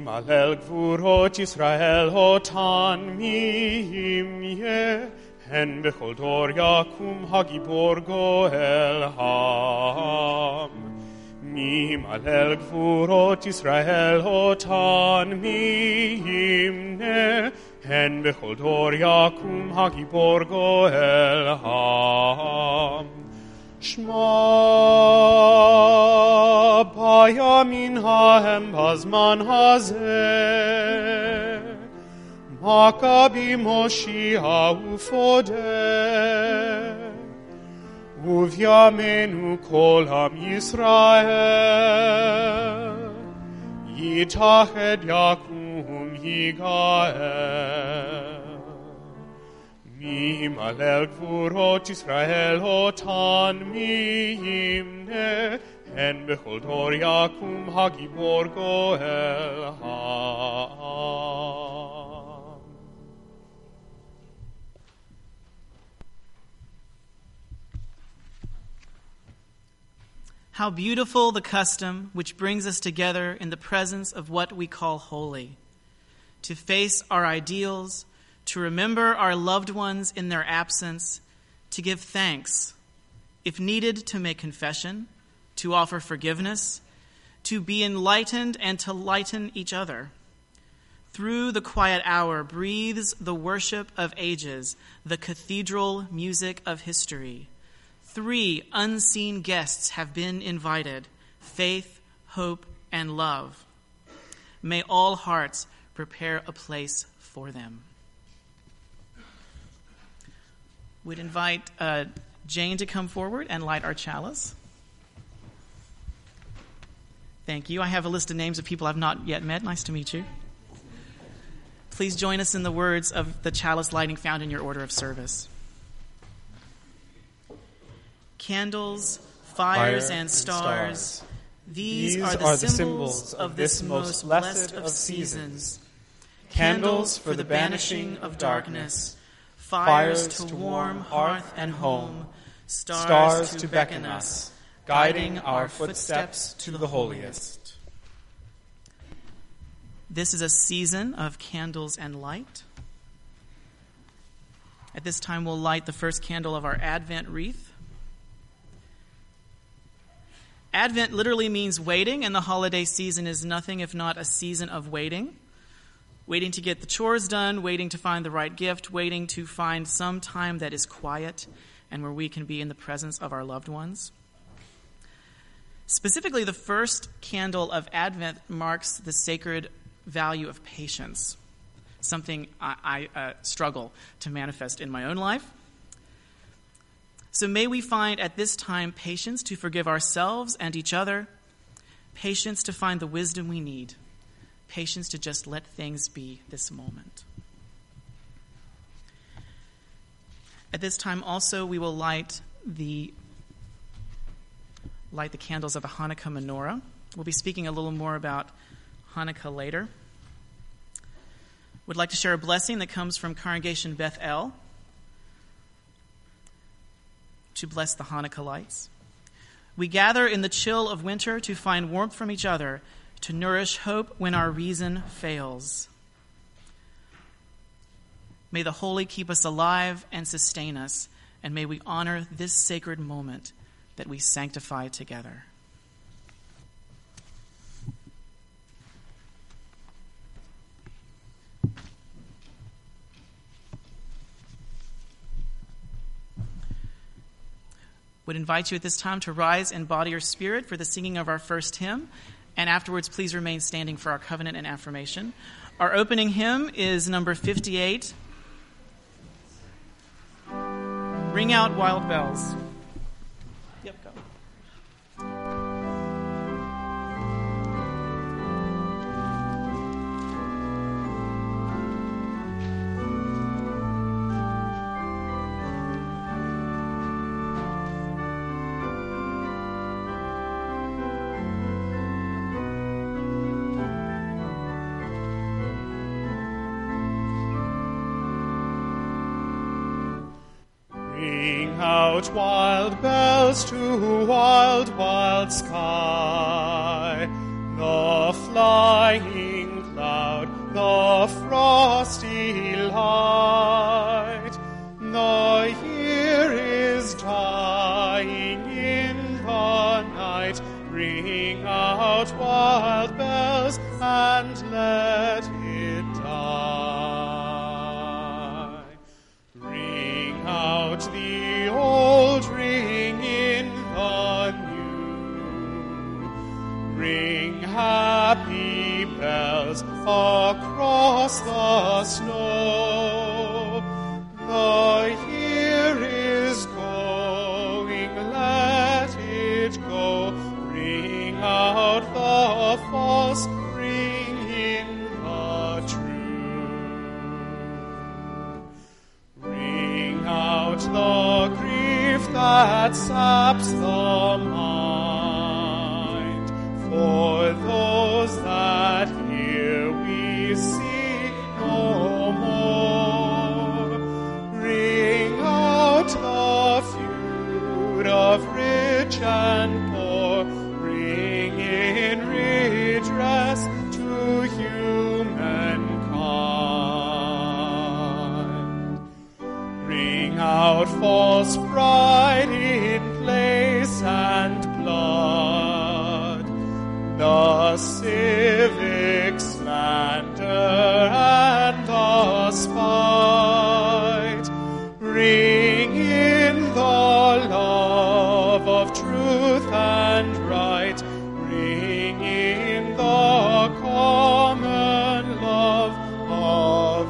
מהלל גבורות ישראל אותן מי ימיה, הן בכל דור יקום הגיבור גואל העם. מי מהלל גבורות ישראל אותן מי ימנה, הן בכל דור יקום הגיבור גואל העם. שמע בימין ההם בזמן הזה, מכבי מושיע ופודה, ובימינו כל עם ישראל, יתאחד יקום יגאל. מי מהלל גבורות ישראל אותן מי ימנה, הן בכל דור יקום הגיבור גואל העם. How beautiful the custom which brings us together in the presence of what we call holy, to face our ideals, to remember our loved ones in their absence, to give thanks, if needed, to make confession, to offer forgiveness, to be enlightened and to lighten each other. Through the quiet hour breathes the worship of ages, the cathedral music of history. 3 unseen guests have been invited: faith, hope, and love. May all hearts prepare a place for them. We'd invite Jane to come forward and light our chalice. Thank you. I have a list of names of people I've not yet met. Nice to meet you. Please join us in the words of the chalice lighting found in your order of service. Candles, fires, and stars, these are the symbols of this most blessed of seasons. Candles for the banishing of darkness, fires to warm hearth and home, stars to beckon us, guiding our footsteps to the holiest. This is a season of candles and light. At this time, we'll light the first candle of our Advent wreath. Advent literally means waiting, and the holiday season is nothing if not a season of waiting. Waiting to get the chores done, waiting to find the right gift, waiting to find some time that is quiet and where we can be in the presence of our loved ones. Specifically, the first candle of Advent marks the sacred value of patience, something I struggle to manifest in my own life. So may we find at this time patience to forgive ourselves and each other, patience to find the wisdom we need, patience to just let things be this moment. At this time also we will light the candles of the Hanukkah menorah. We'll be speaking a little more about Hanukkah later. Would like to share a blessing that comes from Congregation Beth El to bless the Hanukkah lights. We gather in the chill of winter to find warmth from each other, to nourish hope when our reason fails. May the holy keep us alive and sustain us, and may we honor this sacred moment that we sanctify together. Would invite you at this time to rise in body or spirit for the singing of our first hymn, and afterwards please remain standing for our covenant and affirmation. Our opening hymn is number 58, Ring Out Wild Bells. Yep, go. Out wild bells to wild, wild sky, the flying clouds the frosty light. The year is dying in the night. Ring out wild bells and let it die. Ring out the old, ring in the new. Ring happy bells across the snow. The year is going, let it go. Ring out the false, ring in the true. Ring out the grief that saps the mind. For those that hear we see no more. Ring out the feud of rich and poor. Ring in redress to humankind. Ring out false pride in place and blood. The civic slander and the spite. Ring in the love of truth and right. Ring in the common love of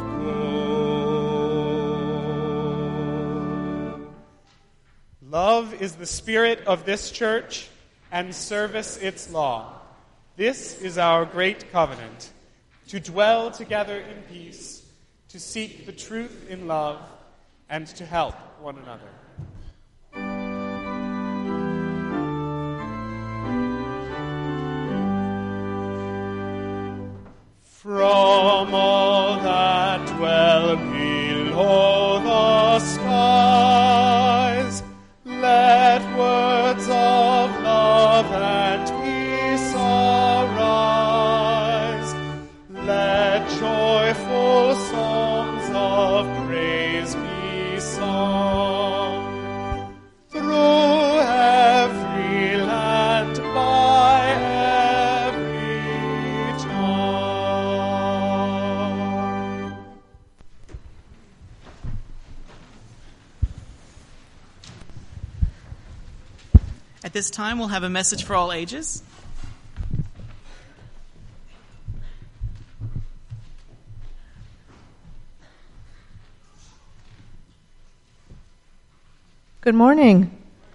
good. Love is the spirit of this church, and service its law. This is our great covenant, to dwell together in peace, to seek the truth in love, and to help one another. From all that dwell below the skies, let words of love and peace arise. Let joyful songs of praise be sung through every land by every tongue. At this time, we'll have a message for all ages. Good morning.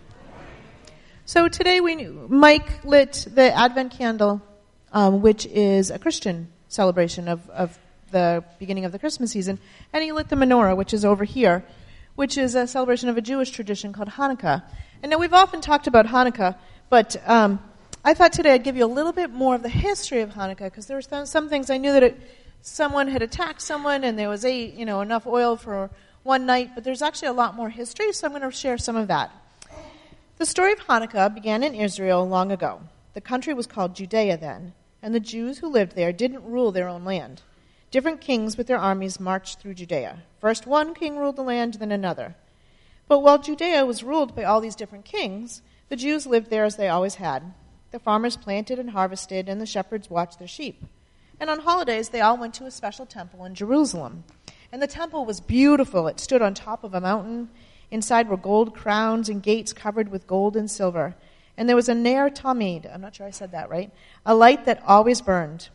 So today Mike lit the Advent candle, which is a Christian celebration of the beginning of the Christmas season, and he lit the menorah, which is over here, which is a celebration of a Jewish tradition called Hanukkah. And now we've often talked about Hanukkah, but I thought today I'd give you a little bit more of the history of Hanukkah, because there were some things I knew that someone had attacked someone, and there was enough oil for one night, but there's actually a lot more history, so I'm going to share some of that. The story of Hanukkah began in Israel long ago. The country was called Judea then, and the Jews who lived there didn't rule their own land. Different kings with their armies marched through Judea. First one king ruled the land, then another. But while Judea was ruled by all these different kings, the Jews lived there as they always had. The farmers planted and harvested, and the shepherds watched their sheep. And on holidays, they all went to a special temple in Jerusalem. And the temple was beautiful. It stood on top of a mountain. Inside were gold crowns and gates covered with gold and silver. And there was a Ner Tamid, I'm not sure I said that right, a light that always burned.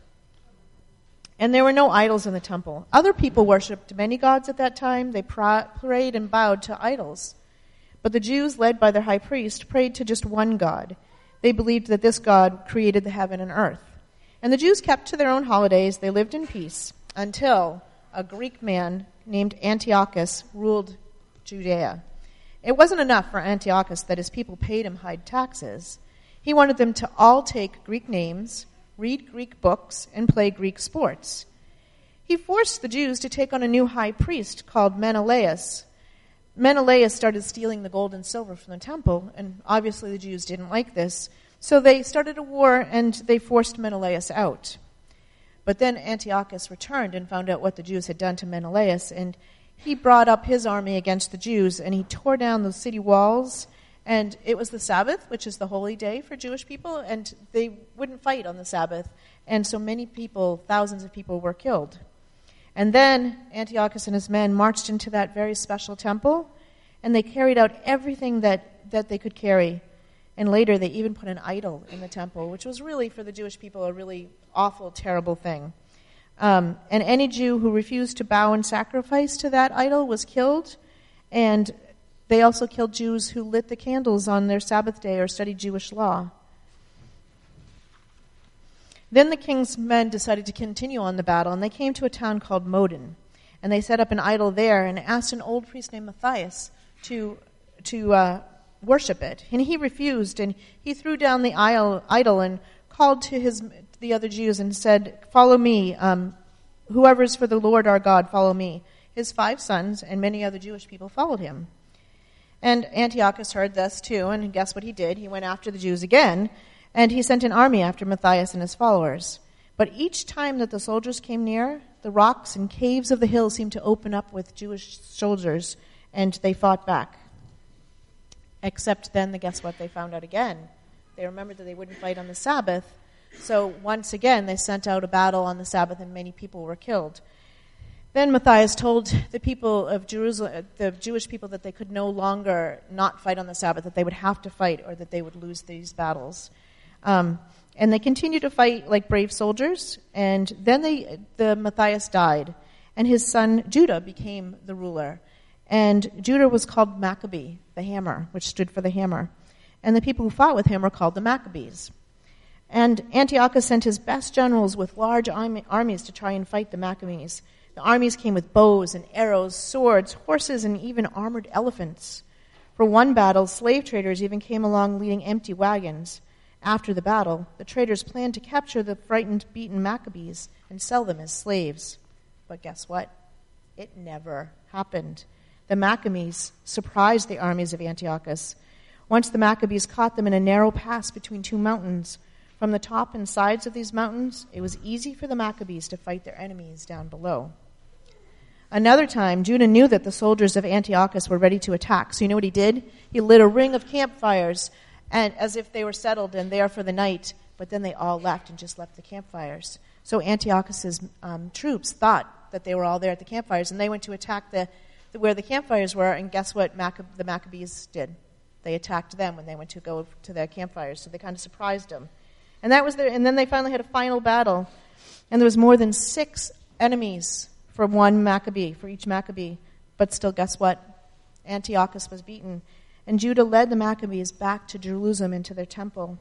And there were no idols in the temple. Other people worshipped many gods at that time. They prayed and bowed to idols. But the Jews, led by their high priest, prayed to just one God. They believed that this God created the heaven and earth. And the Jews kept to their own holidays. They lived in peace until a Greek man named Antiochus ruled Judea. It wasn't enough for Antiochus that his people paid him high taxes. He wanted them to all take Greek names, read Greek books, and play Greek sports. He forced the Jews to take on a new high priest called Menelaus. Menelaus started stealing the gold and silver from the temple, and obviously the Jews didn't like this. So they started a war, and they forced Menelaus out. But then Antiochus returned and found out what the Jews had done to Menelaus, and he brought up his army against the Jews, and he tore down the city walls. And it was the Sabbath, which is the holy day for Jewish people, and they wouldn't fight on the Sabbath. And so many people, thousands of people, were killed. And then Antiochus and his men marched into that very special temple, and they carried out everything that they could carry. And later they even put an idol in the temple, which was really, for the Jewish people, a really awful, terrible thing. And any Jew who refused to bow and sacrifice to that idol was killed. And they also killed Jews who lit the candles on their Sabbath day or studied Jewish law. Then the king's men decided to continue on the battle, and they came to a town called Modin. And they set up an idol there and asked an old priest named Matthias to worship it. And he refused, and he threw down the idol and called to the other Jews and said, "Follow me. Whoever is for the Lord our God, follow me." His 5 sons and many other Jewish people followed him. And Antiochus heard this too, and guess what he did? He went after the Jews again, and he sent an army after Matthias and his followers. But each time that the soldiers came near, the rocks and caves of the hills seemed to open up with Jewish soldiers, and they fought back. Except then, guess what? They found out again. They remembered that they wouldn't fight on the Sabbath, so once again they sent out a battle on the Sabbath, and many people were killed. Then Matthias told the people of Jerusalem, the Jewish people, that they could no longer not fight on the Sabbath, that they would have to fight or that they would lose these battles. And they continued to fight like brave soldiers, and then the Matthias died, and his son Judah became the ruler. And Judah was called Maccabee, the hammer, which stood for the hammer. And the people who fought with him were called the Maccabees. And Antiochus sent his best generals with large armies to try and fight the Maccabees. The armies came with bows and arrows, swords, horses, and even armored elephants. For one battle, slave traders even came along leading empty wagons. After the battle, the traders planned to capture the frightened, beaten Maccabees and sell them as slaves. But guess what? It never happened. The Maccabees surprised the armies of Antiochus. Once the Maccabees caught them in a narrow pass between 2 mountains. From the top and sides of these mountains, it was easy for the Maccabees to fight their enemies down below. Another time, Judah knew that the soldiers of Antiochus were ready to attack. So you know what he did? He lit a ring of campfires, and as if they were settled and there for the night, but then they all left and just left the campfires. So Antiochus's troops thought that they were all there at the campfires, and they went to attack where the campfires were, and guess what the Maccabees did? They attacked them when they went to go to their campfires, so they kind of surprised them. And then they finally had a final battle, and there was more than 6 enemies for one Maccabee, for each Maccabee. But still, guess what? Antiochus was beaten. And Judah led the Maccabees back to Jerusalem into their temple.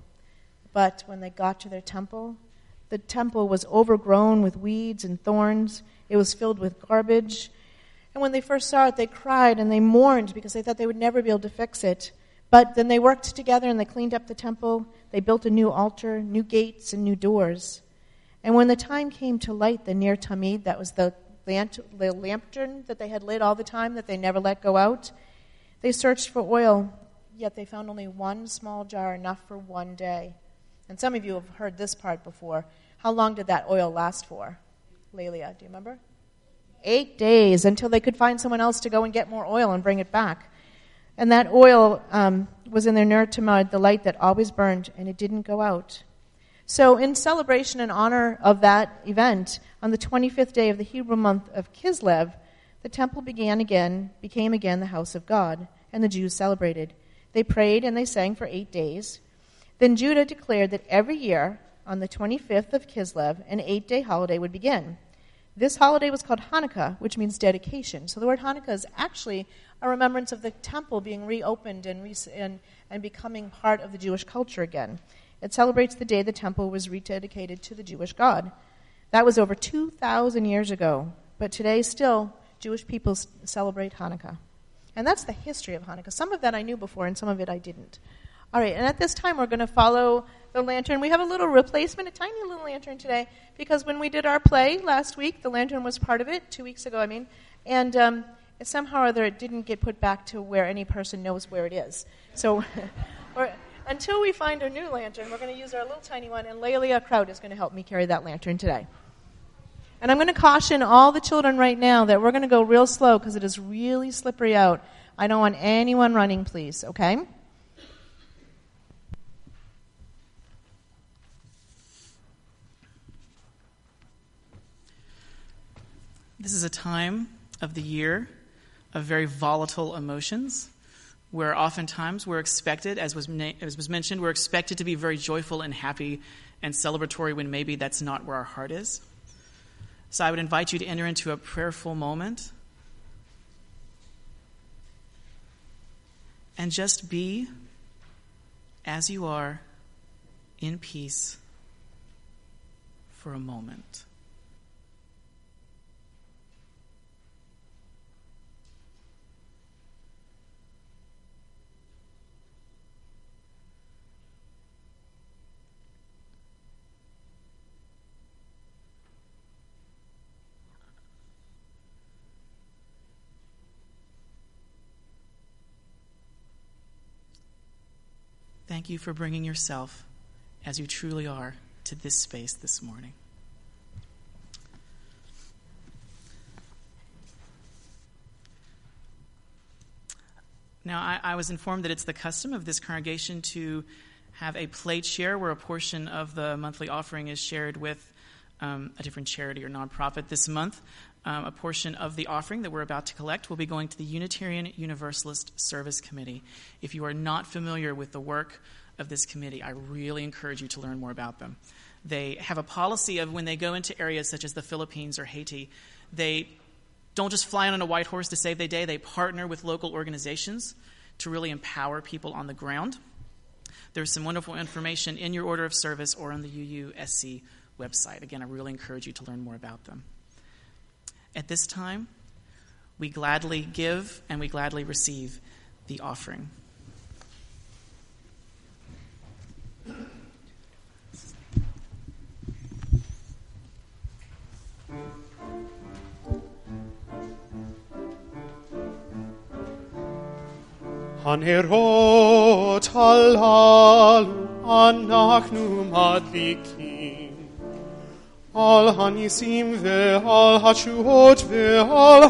But when they got to their temple, the temple was overgrown with weeds and thorns. It was filled with garbage. And when they first saw it, they cried and they mourned because they thought they would never be able to fix it. But then they worked together and they cleaned up the temple. They built a new altar, new gates, and new doors. And when the time came to light the Ner Tamid, that was the lantern that they had lit all the time that they never let go out, they searched for oil, yet they found only 1 small jar, enough for 1 day. And some of you have heard this part before. How long did that oil last for? Lelia, do you remember? 8 days, until they could find someone else to go and get more oil and bring it back. And that oil was in their Ner Tamid, the light that always burned, and it didn't go out. So in celebration and honor of that event, on the 25th day of the Hebrew month of Kislev, the temple became again the house of God, and the Jews celebrated. They prayed and they sang for 8 days. Then Judah declared that every year, on the 25th of Kislev, an 8-day holiday would begin. This holiday was called Hanukkah, which means dedication. So the word Hanukkah is actually a remembrance of the temple being reopened and becoming part of the Jewish culture again. It celebrates the day the temple was rededicated to the Jewish God. That was over 2,000 years ago, but today still Jewish people celebrate Hanukkah. And that's the history of Hanukkah. Some of that I knew before and some of it I didn't. All right, and at this time we're going to follow the lantern. We have a little replacement, a tiny little lantern today, because when we did our play last week, the lantern was part of it, 2 weeks ago, and somehow or other it didn't get put back to where any person knows where it is. So until we find a new lantern, we're going to use our little tiny one, and Lelia Kraut is going to help me carry that lantern today. And I'm going to caution all the children right now that we're going to go real slow because it is really slippery out. I don't want anyone running, please, okay? This is a time of the year of very volatile emotions, where oftentimes we're expected, as was mentioned, we're expected to be very joyful and happy and celebratory when maybe that's not where our heart is. So I would invite you to enter into a prayerful moment and just be as you are in peace for a moment. Thank you for bringing yourself, as you truly are, to this space this morning. Now, I was informed that it's the custom of this congregation to have a plate share where a portion of the monthly offering is shared with a different charity or nonprofit. This month, a portion of the offering that we're about to collect will be going to the Unitarian Universalist Service Committee. If you are not familiar with the work of this committee, I really encourage you to learn more about them. They have a policy of when they go into areas such as the Philippines or Haiti, they don't just fly on a white horse to save the day. They partner with local organizations to really empower people on the ground. There's some wonderful information in your order of service or on the UUSC website. Again, I really encourage you to learn more about them. At this time, we gladly give and we gladly receive the offering. הנרות הללו אנחנו מדליקים על הניסים ועל התשועות ועל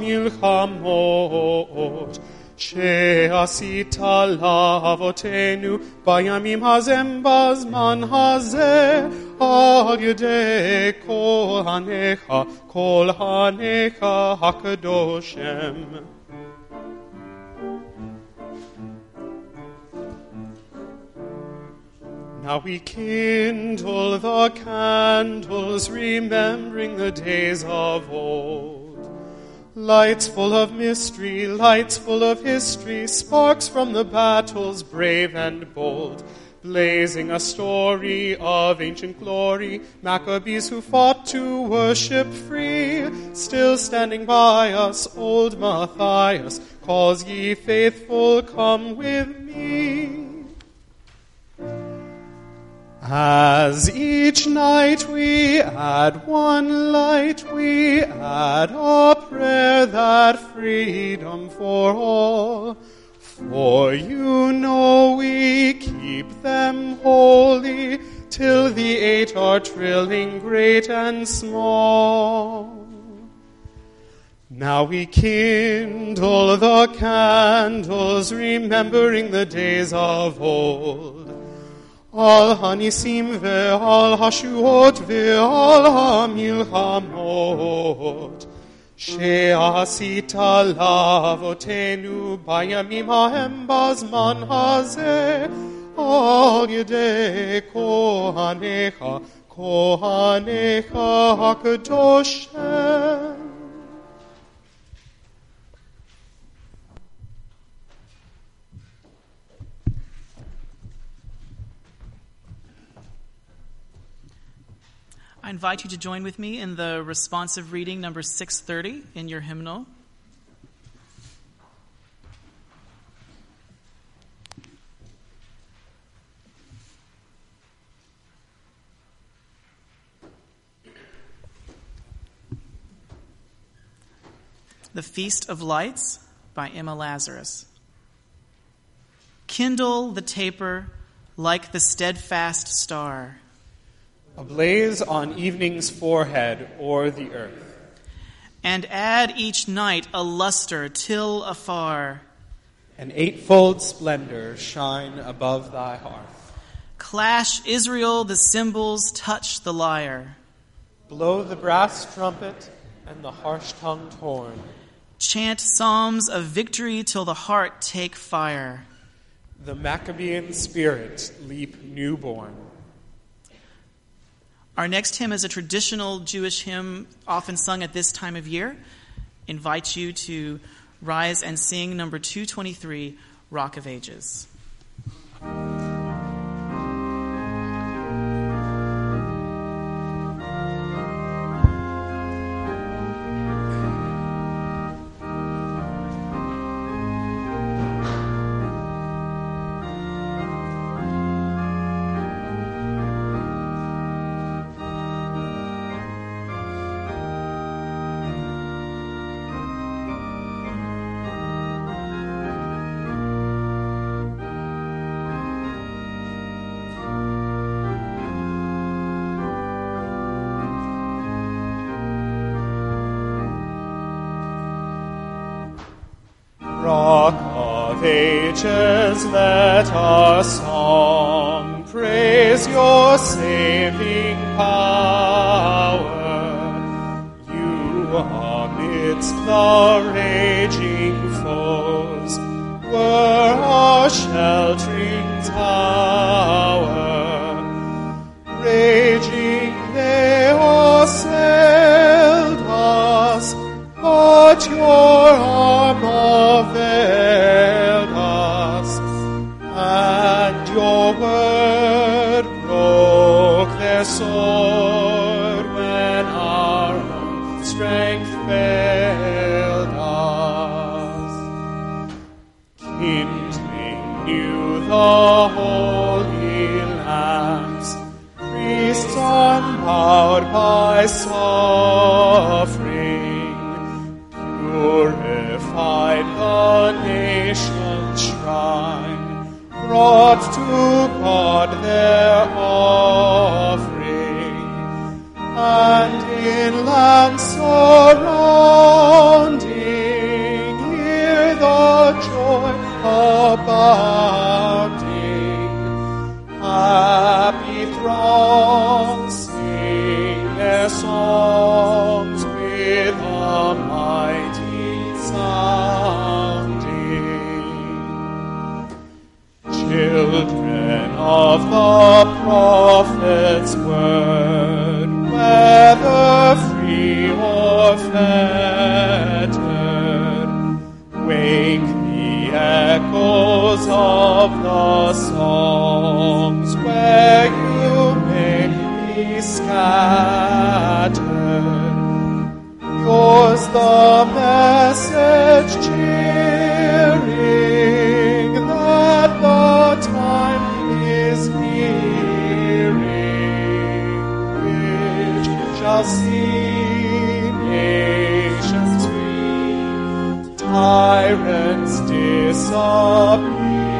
המלחמות שעשית לאבותינו בימים ההם בזמן הזה על ידי כהניך הקדושים. Now we kindle the candles, remembering the days of old. Lights full of mystery, lights full of history, sparks from the battles brave and bold, blazing a story of ancient glory, Maccabees who fought to worship free. Still standing by us, old Matthias calls, ye faithful, come with me. As each night we add one light, we add a prayer that freedom for all. For you know we keep them holy, till the 8 are trilling great and small. Now we kindle the candles, remembering the days of old. Al hanisim ve'al hashuot ve'al hamilhamot she'asita lavotenu bayamim hahem bazman hazeh al yedei kohanecha hakadoshim. I invite you to join with me in the responsive reading number 630 in your hymnal. The Feast of Lights by Emma Lazarus. Kindle the taper like the steadfast star. ablaze on evening's forehead o'er the earth. And add each night a luster till afar. An eightfold splendor shine above thy hearth. Clash Israel the cymbals, touch the lyre. Blow the brass trumpet and the harsh-tongued horn. Chant psalms of victory till the heart take fire. The Maccabean spirit leap newborn. Our next hymn is a traditional Jewish hymn often sung at this time of year. Invite you to rise and sing number 223, Rock of Ages. Rock of ages, let our song praise your saving power. You amidst the raging foes were our sheltering tower. Raging they assailed us, but your arm availed us, and your word broke their sword when our own strength failed us. Kindling new the holy lamps, priests unbowed by suffering, purified the nation's shrine, brought to God their offering, and in lands surrounding, hear the joy abounding. Happy throngs sing their songs with a mighty sounding. Children of the prophet's word, whether free or fettered, wake the echoes of the songs where you may be scattered. Yours the message cheering that the time is nearing, which shall see nations free, tyrants disappearing.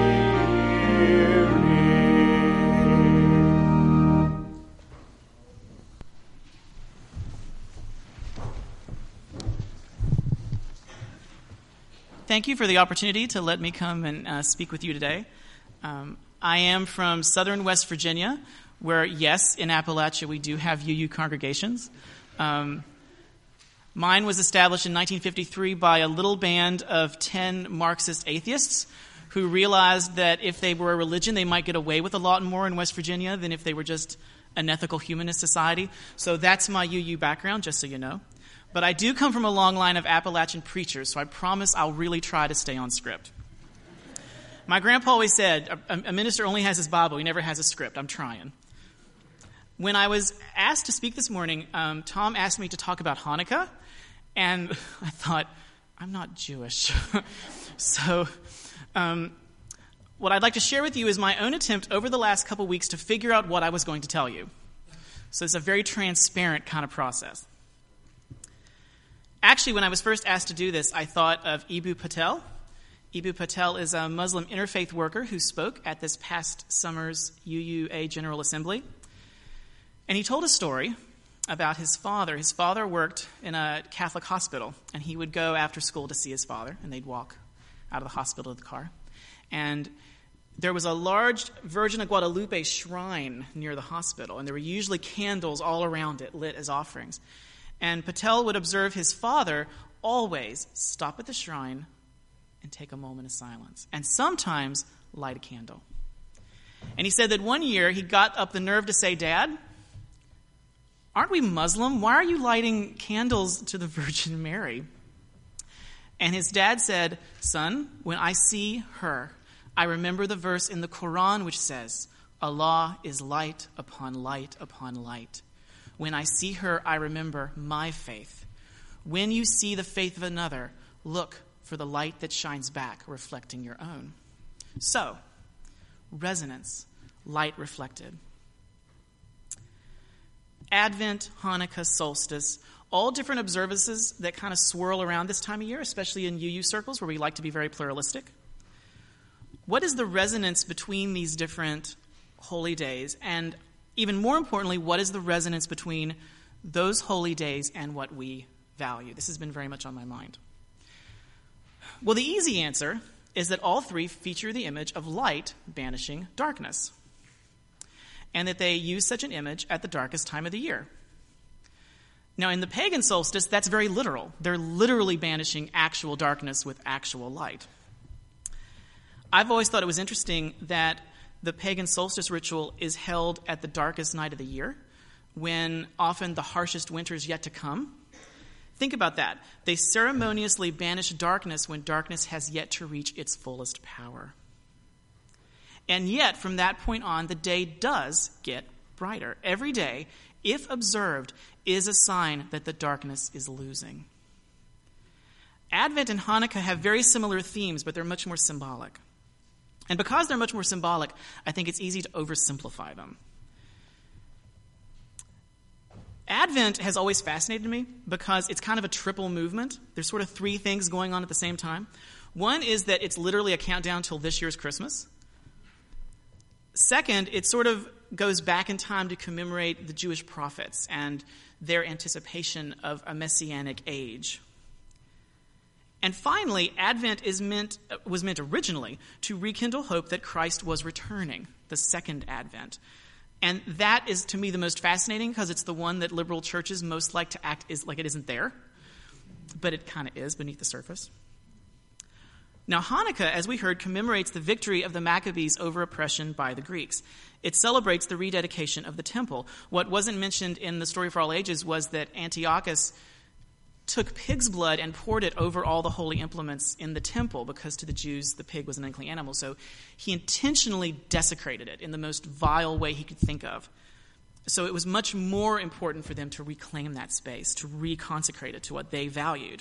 Thank you for the opportunity to let me come and speak with you today. I am from southern West Virginia, where, yes, in Appalachia we do have UU congregations. Mine was established in 1953 by a little band of 10 Marxist atheists who realized that if they were a religion, they might get away with a lot more in West Virginia than if they were just an ethical humanist society. So that's my UU background, just so you know. But I do come from a long line of Appalachian preachers, so I promise I'll really try to stay on script. My grandpa always said, a minister only has his Bible, he never has a script. I'm trying. When I was asked to speak this morning, Tom asked me to talk about Hanukkah, and I thought, I'm not Jewish. So what I'd like to share with you is my own attempt over the last couple weeks to figure out what I was going to tell you. So it's a very transparent kind of process. Actually, when I was first asked to do this, I thought of Eboo Patel. Eboo Patel is a Muslim interfaith worker who spoke at this past summer's UUA General Assembly. And he told a story about his father. His father worked in a Catholic hospital, and he would go after school to see his father, and they'd walk out of the hospital to the car. And there was a large Virgin of Guadalupe shrine near the hospital, and there were usually candles all around it lit as offerings. And Patel would observe his father always stop at the shrine and take a moment of silence, and sometimes light a candle. And he said that one year he got up the nerve to say, "Dad, aren't we Muslim? Why are you lighting candles to the Virgin Mary?" And his dad said, "Son, when I see her, I remember the verse in the Quran which says, 'Allah is light upon light upon light.' When I see her, I remember my faith. When you see the faith of another, look for the light that shines back, reflecting your own." So, resonance, light reflected. Advent, Hanukkah, solstice, all different observances that kind of swirl around this time of year, especially in UU circles where we like to be very pluralistic. What is the resonance between these different holy days? And even more importantly, what is the resonance between those holy days and what we value? This has been very much on my mind. Well, the easy answer is that all three feature the image of light banishing darkness, and that they use such an image at the darkest time of the year. Now, in the pagan solstice, that's very literal. They're literally banishing actual darkness with actual light. I've always thought it was interesting that the pagan solstice ritual is held at the darkest night of the year, when often the harshest winter is yet to come. Think about that. They ceremoniously banish darkness when darkness has yet to reach its fullest power. And yet, from that point on, the day does get brighter. Every day, if observed, is a sign that the darkness is losing. Advent and Hanukkah have very similar themes, but they're much more symbolic. And because they're much more symbolic, I think it's easy to oversimplify them. Advent has always fascinated me because it's kind of a triple movement. There's sort of three things going on at the same time. One is that it's literally a countdown till this year's Christmas. Second, it sort of goes back in time to commemorate the Jewish prophets and their anticipation of a messianic age. And finally, Advent was meant originally to rekindle hope that Christ was returning, the second Advent. And that is, to me, the most fascinating because it's the one that liberal churches most like to act like it isn't there. But it kind of is beneath the surface. Now, Hanukkah, as we heard, commemorates the victory of the Maccabees over oppression by the Greeks. It celebrates the rededication of the temple. What wasn't mentioned in the Story for All Ages was that Antiochus took pig's blood and poured it over all the holy implements in the temple because to the Jews the pig was an unclean animal. So he intentionally desecrated it in the most vile way he could think of. So it was much more important for them to reclaim that space, to reconsecrate it to what they valued.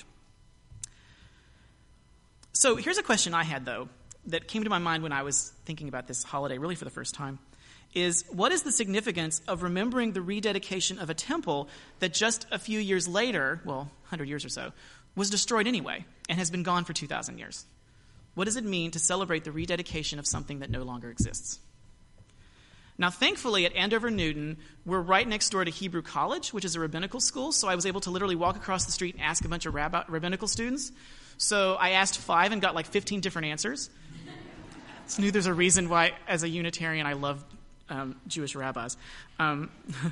So here's a question I had, though, that came to my mind when I was thinking about this holiday really for the first time, is what is the significance of remembering the rededication of a temple that just a few years later, 100 years or so, was destroyed anyway and has been gone for 2,000 years? What does it mean to celebrate the rededication of something that no longer exists? Now, thankfully, at Andover Newton, we're right next door to Hebrew College, which is a rabbinical school, so I was able to literally walk across the street and ask a bunch of rabbinical students. So I asked 5 and got like 15 different answers. So I knew there's a reason why, as a Unitarian, I love Jewish rabbis. So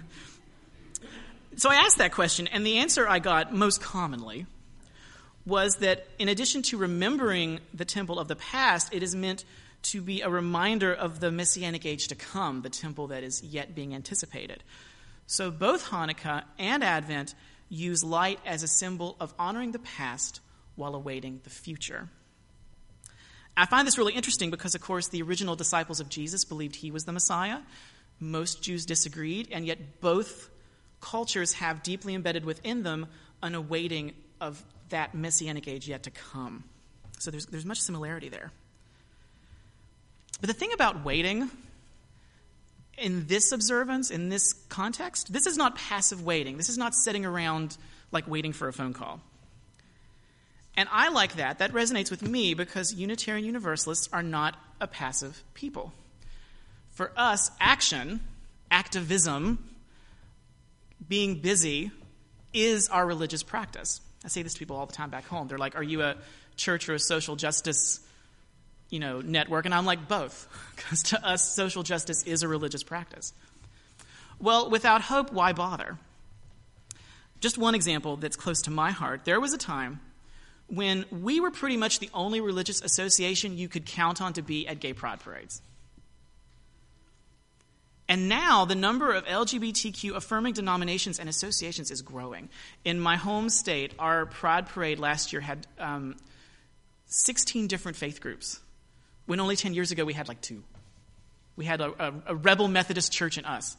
I asked that question, and the answer I got most commonly was that in addition to remembering the temple of the past, it is meant to be a reminder of the Messianic age to come, the temple that is yet being anticipated. So both Hanukkah and Advent use light as a symbol of honoring the past while awaiting the future. I find this really interesting because, of course, the original disciples of Jesus believed he was the Messiah. Most Jews disagreed, and yet both cultures have deeply embedded within them an awaiting of that Messianic age yet to come. So there's much similarity there. But the thing about waiting in this observance, in this context, this is not passive waiting. This is not sitting around like waiting for a phone call. And I like that. That resonates with me because Unitarian Universalists are not a passive people. For us, activism, being busy is our religious practice. I say this to people all the time back home. They're like, are you a church or a social justice, network? And I'm like, both. Because to us, social justice is a religious practice. Well, without hope, why bother? Just one example that's close to my heart. There was a time when we were pretty much the only religious association you could count on to be at gay pride parades. And now the number of LGBTQ affirming denominations and associations is growing. In my home state, our pride parade last year had 16 different faith groups, when only 10 years ago we had like 2. We had a Rebel Methodist church in us.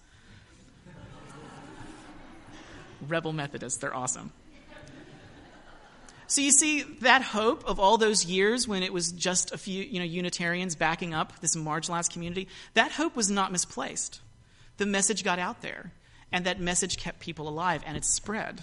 Rebel Methodists, they're awesome. So you see, that hope of all those years when it was just a few, Unitarians backing up this marginalized community, that hope was not misplaced. The message got out there, and that message kept people alive, and it spread.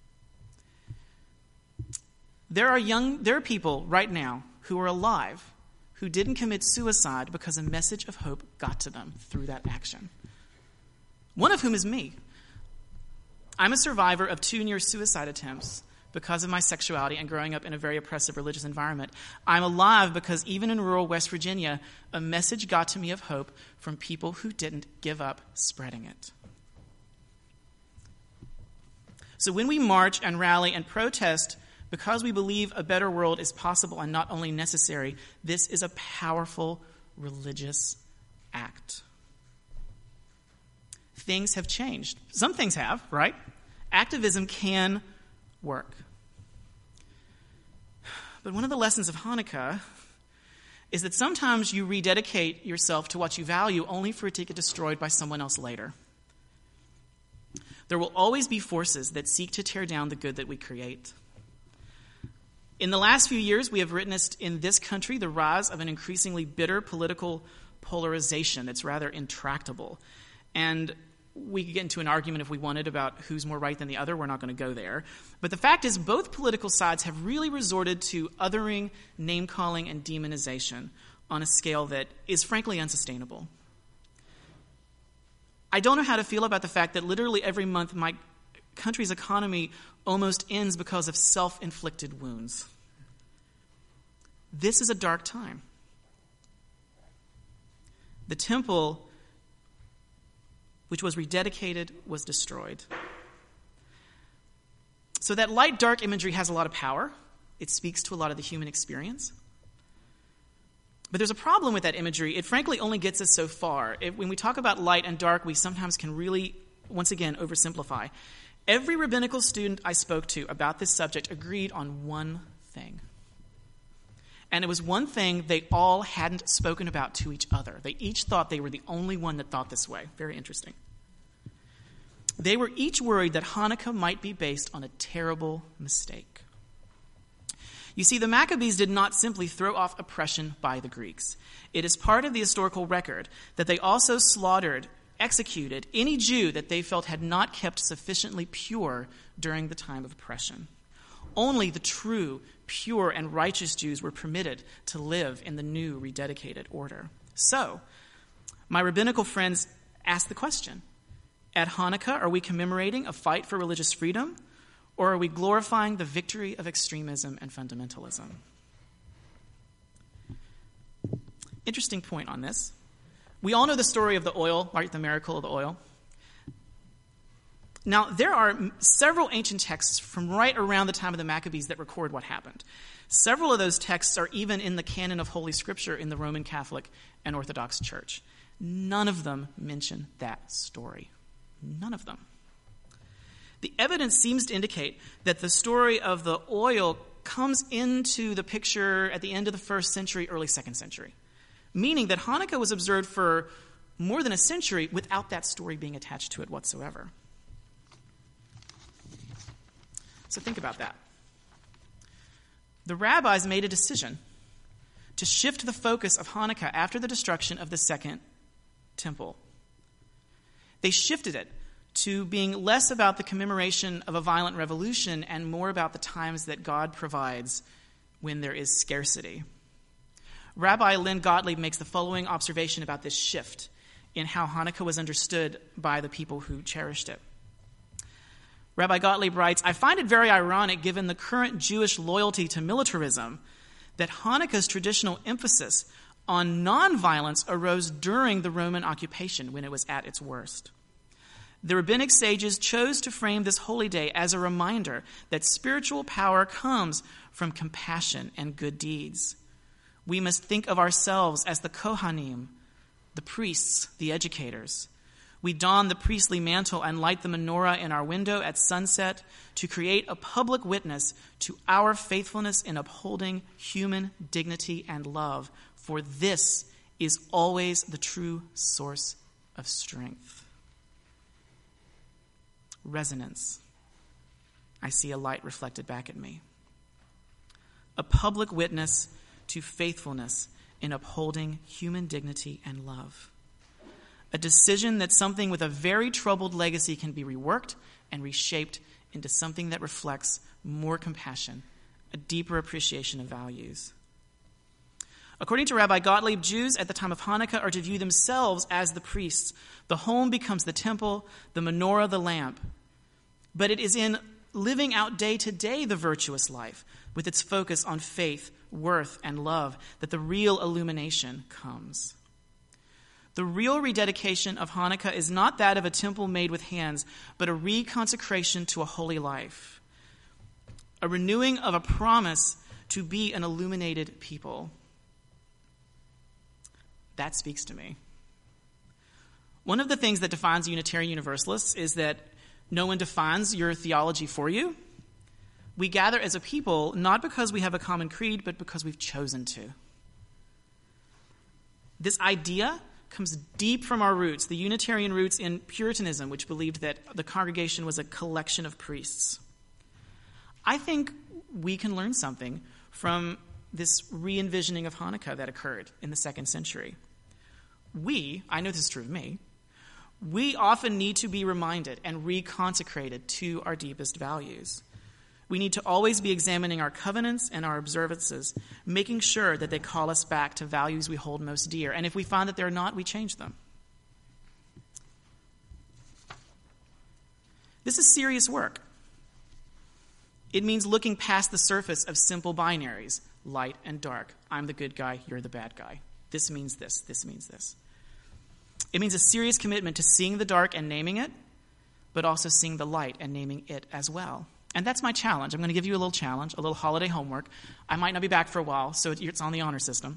There are people right now who are alive who didn't commit suicide because a message of hope got to them through that action. One of whom is me. I'm a survivor of 2 near suicide attempts because of my sexuality and growing up in a very oppressive religious environment. I'm alive because even in rural West Virginia, a message got to me of hope from people who didn't give up spreading it. So when we march and rally and protest because we believe a better world is possible and not only necessary, this is a powerful religious act. Things have changed. Some things have, right? Activism can work. But one of the lessons of Hanukkah is that sometimes you rededicate yourself to what you value only for it to get destroyed by someone else later. There will always be forces that seek to tear down the good that we create. In the last few years, we have witnessed in this country the rise of an increasingly bitter political polarization that's rather intractable. And we could get into an argument if we wanted about who's more right than the other. We're not going to go there. But the fact is, both political sides have really resorted to othering, name-calling, and demonization on a scale that is frankly unsustainable. I don't know how to feel about the fact that literally every month my country's economy almost ends because of self-inflicted wounds. This is a dark time. The temple, which was rededicated, was destroyed. So that light-dark imagery has a lot of power. It speaks to a lot of the human experience. But there's a problem with that imagery. It frankly only gets us so far. When we talk about light and dark, we sometimes can really, once again, oversimplify. Every rabbinical student I spoke to about this subject agreed on one thing. And it was one thing they all hadn't spoken about to each other. They each thought they were the only one that thought this way. Very interesting. They were each worried that Hanukkah might be based on a terrible mistake. You see, the Maccabees did not simply throw off oppression by the Greeks. It is part of the historical record that they also executed any Jew that they felt had not kept sufficiently pure during the time of oppression. Only the true, pure, and righteous Jews were permitted to live in the new rededicated order. So, my rabbinical friends asked the question, at Hanukkah, are we commemorating a fight for religious freedom, or are we glorifying the victory of extremism and fundamentalism? Interesting point on this. We all know the story of the oil, right? The miracle of the oil. Now, there are several ancient texts from right around the time of the Maccabees that record what happened. Several of those texts are even in the canon of Holy Scripture in the Roman Catholic and Orthodox Church. None of them mention that story. None of them. The evidence seems to indicate that the story of the oil comes into the picture at the end of the 1st century, early 2nd century, meaning that Hanukkah was observed for more than a century without that story being attached to it whatsoever. So think about that. The rabbis made a decision to shift the focus of Hanukkah after the destruction of the Second Temple. They shifted it to being less about the commemoration of a violent revolution and more about the times that God provides when there is scarcity. Rabbi Lynn Gottlieb makes the following observation about this shift in how Hanukkah was understood by the people who cherished it. Rabbi Gottlieb writes, I find it very ironic, given the current Jewish loyalty to militarism, that Hanukkah's traditional emphasis on nonviolence arose during the Roman occupation when it was at its worst. The rabbinic sages chose to frame this holy day as a reminder that spiritual power comes from compassion and good deeds. We must think of ourselves as the Kohanim, the priests, the educators. We don the priestly mantle and light the menorah in our window at sunset to create a public witness to our faithfulness in upholding human dignity and love, for this is always the true source of strength. Resonance. I see a light reflected back at me. A public witness to faithfulness in upholding human dignity and love. A decision that something with a very troubled legacy can be reworked and reshaped into something that reflects more compassion, a deeper appreciation of values. According to Rabbi Gottlieb, Jews at the time of Hanukkah are to view themselves as the priests. The home becomes the temple, the menorah the lamp. But it is in living out day to day the virtuous life, with its focus on faith, worth, and love, that the real illumination comes. The real rededication of Hanukkah is not that of a temple made with hands, but a reconsecration to a holy life, a renewing of a promise to be an illuminated people. That speaks to me. One of the things that defines Unitarian Universalists is that no one defines your theology for you. We gather as a people not because we have a common creed, but because we've chosen to. This idea comes deep from our roots, the Unitarian roots in Puritanism, which believed that the congregation was a collection of priests. I think we can learn something from this re-envisioning of Hanukkah that occurred in the 2nd century. I know this is true of me, we often need to be reminded and reconsecrated to our deepest values. We need to always be examining our covenants and our observances, making sure that they call us back to values we hold most dear. And if we find that they're not, we change them. This is serious work. It means looking past the surface of simple binaries, light and dark. I'm the good guy, you're the bad guy. This means this, this means this. It means a serious commitment to seeing the dark and naming it, but also seeing the light and naming it as well. And that's my challenge. I'm going to give you a little challenge, a little holiday homework. I might not be back for a while, so it's on the honor system.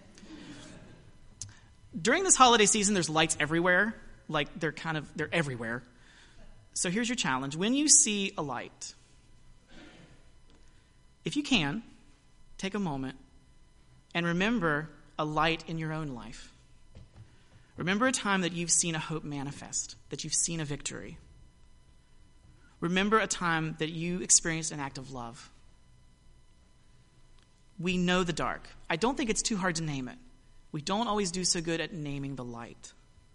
During this holiday season, there's lights everywhere. Like, they're everywhere. So here's your challenge. When you see a light, if you can, take a moment and remember a light in your own life. Remember a time that you've seen a hope manifest, that you've seen a victory. Remember a time that you experienced an act of love. We know the dark. I don't think it's too hard to name it. We don't always do so good at naming the light.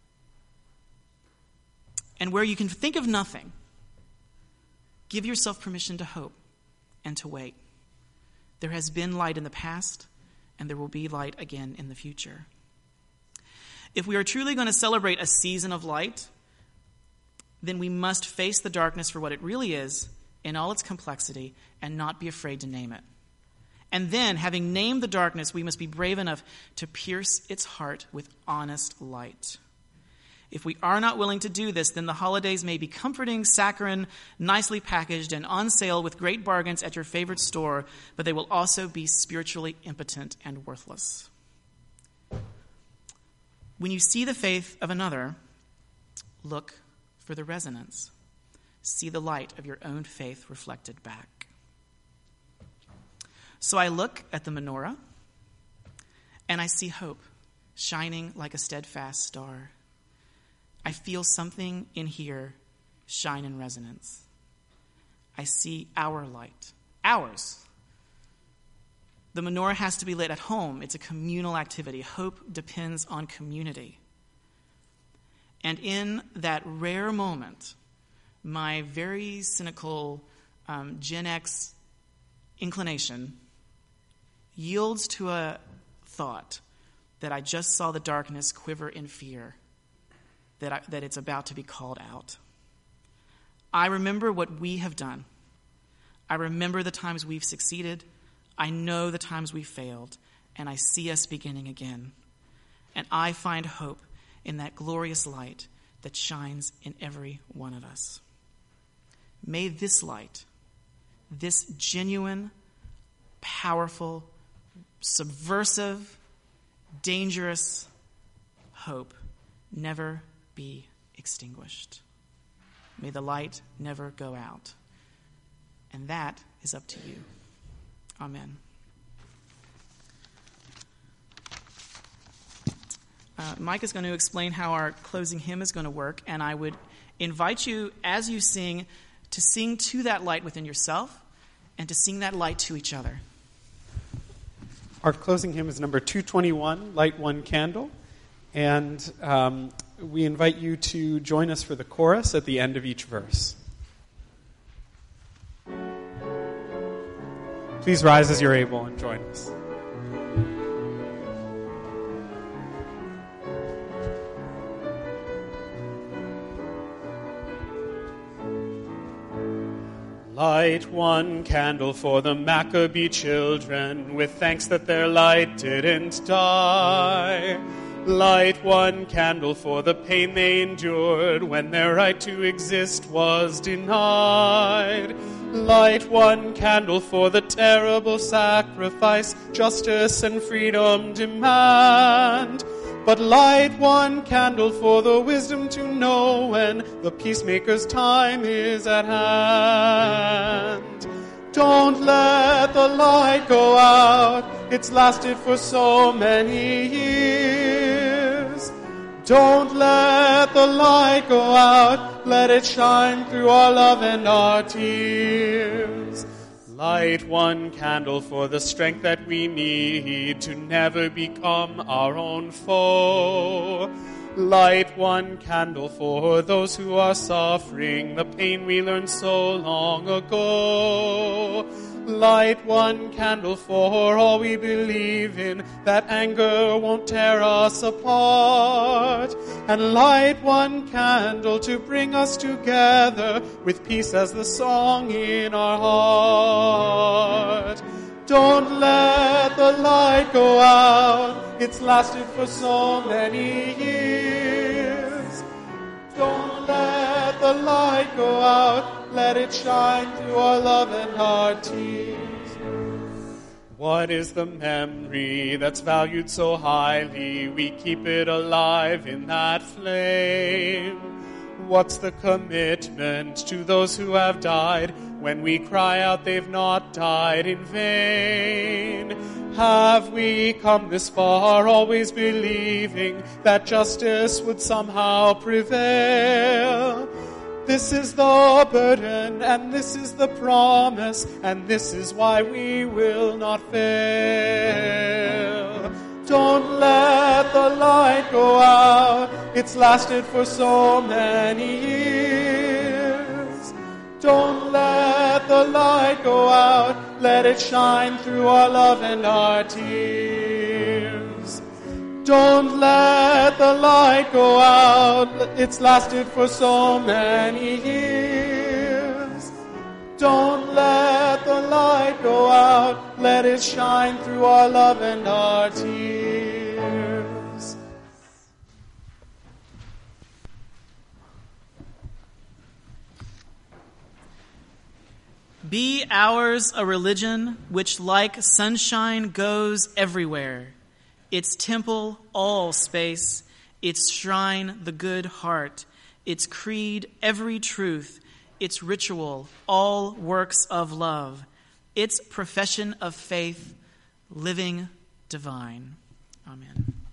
And where you can think of nothing, give yourself permission to hope and to wait. There has been light in the past, and there will be light again in the future. If we are truly going to celebrate a season of light, then we must face the darkness for what it really is in all its complexity and not be afraid to name it. And then, having named the darkness, we must be brave enough to pierce its heart with honest light. If we are not willing to do this, then the holidays may be comforting, saccharine, nicely packaged, and on sale with great bargains at your favorite store, but they will also be spiritually impotent and worthless. When you see the faith of another, look for the resonance. See the light of your own faith reflected back. So I look at the menorah, and I see hope shining like a steadfast star. I feel something in here shine in resonance. I see our light, ours. The menorah has to be lit at home. It's a communal activity. Hope depends on community. And in that rare moment, my very cynical Gen X inclination yields to a thought that I just saw the darkness quiver in fear, that it's about to be called out. I remember what we have done. I remember the times we've succeeded. I know the times we failed, and I see us beginning again. And I find hope in that glorious light that shines in every one of us. May this light, this genuine, powerful, subversive, dangerous hope never be extinguished. May the light never go out. And that is up to you. Amen. Mike is going to explain how our closing hymn is going to work, and I would invite you, as you sing, to sing to that light within yourself and to sing that light to each other. Our closing hymn is number 221, Light One Candle, and we invite you to join us for the chorus at the end of each verse. Please rise as you're able and join us. Light one candle for the Maccabee children, with thanks that their light didn't die. Light one candle for the pain they endured when their right to exist was denied. Light one candle for the terrible sacrifice justice and freedom demand. But light one candle for the wisdom to know when the peacemaker's time is at hand. Don't let the light go out, it's lasted for so many years. Don't let the light go out, let it shine through our love and our tears. Light one candle for the strength that we need to never become our own foe. Light one candle for those who are suffering the pain we learned so long ago. Light one candle for all we believe in, that anger won't tear us apart. And light one candle to bring us together with peace as the song in our heart. Don't let the light go out, it's lasted for so many years. Don't let the light go out, let it shine through our love and our tears. What is the memory that's valued so highly? We keep it alive in that flame. What's the commitment to those who have died when we cry out they've not died in vain? Have we come this far always believing that justice would somehow prevail? This is the burden, and this is the promise, and this is why we will not fail. Don't let the light go out, it's lasted for so many years. Don't let the light go out, let it shine through our love and our tears. Don't let the light go out, it's lasted for so many years. Don't let the light go out, let it shine through our love and our tears. Be ours a religion which like sunshine goes everywhere. Its temple, all space, its shrine, the good heart, its creed, every truth, its ritual, all works of love, its profession of faith, living divine. Amen.